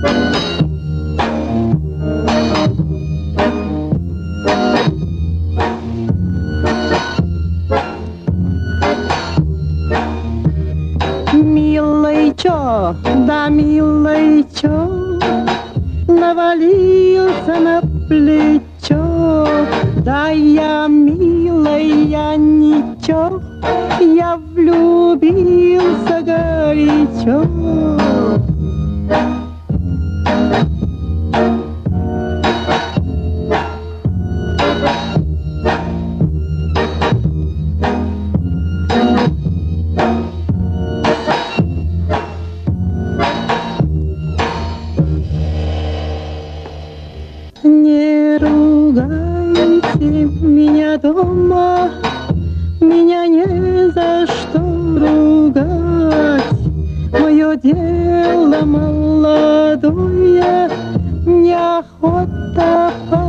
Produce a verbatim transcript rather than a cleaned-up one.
Милый, чё, да милый, чё, навалился на плечо. Да я, милая, ничего, я влюбился горячо. Не ругайте меня дома, меня не за что ругать. Мое дело молодое, неохота